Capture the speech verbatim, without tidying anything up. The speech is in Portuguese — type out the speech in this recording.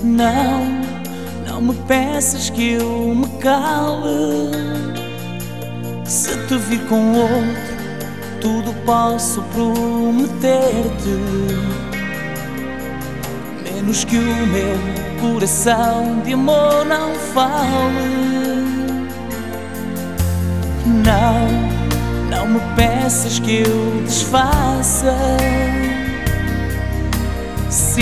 Não, não me peças que eu me cale. Se te vir com outro, tudo posso prometer-te, menos que o meu coração de amor não fale. Não, não me peças que eu desfaça.